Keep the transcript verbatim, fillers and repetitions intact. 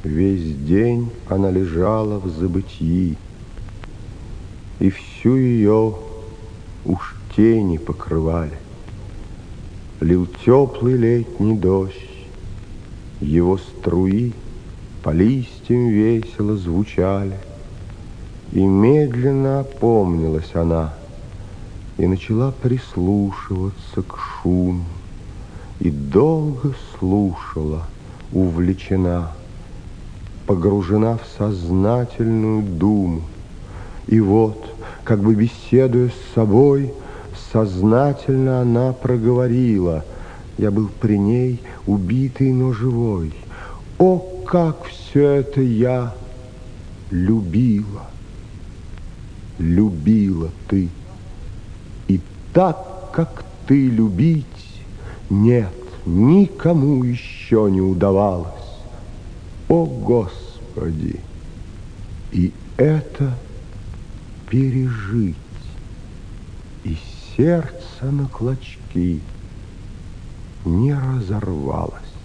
Весь день она лежала в забытьи, и всю ее уж тени покрывали. Лил теплый летний дождь, его струи по листьям весело звучали. И медленно опомнилась она и начала прислушиваться к шуму. И долго слушала, увлечена, погружена в сознательную думу. И вот, как бы беседуя с собой, сознательно она проговорила: я был при ней убитый, но живой. О, как все это я любила! Любила ты, и так, как ты, любить нет, никому еще не удавалось. О, Господи! И это пережить, и сердце на клочки не разорвалось.